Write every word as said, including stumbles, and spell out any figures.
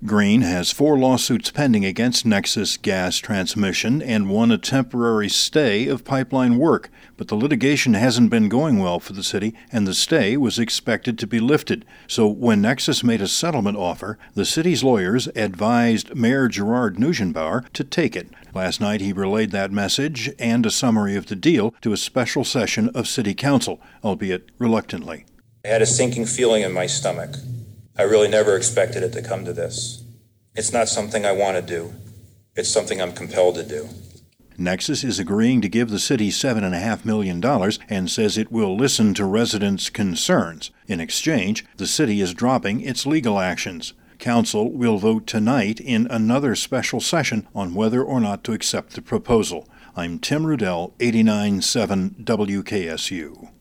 Green has four lawsuits pending against Nexus Gas Transmission and won a temporary stay of pipeline work, but the litigation hasn't been going well for the city, and the stay was expected to be lifted. So when Nexus made a settlement offer, the city's lawyers advised Mayor Gerard Neugebauer to take it. Last night he relayed that message and a summary of the deal to a special session of City Council, albeit reluctantly. I had a sinking feeling in my stomach. I really never expected it to come to this. It's not something I want to do. It's something I'm compelled to do. Nexus is agreeing to give the city seven point five million dollars and says it will listen to residents' concerns. In exchange, the city is dropping its legal actions. Council will vote tonight in another special session on whether or not to accept the proposal. I'm Tim Rudell, eighty-nine point seven W K S U.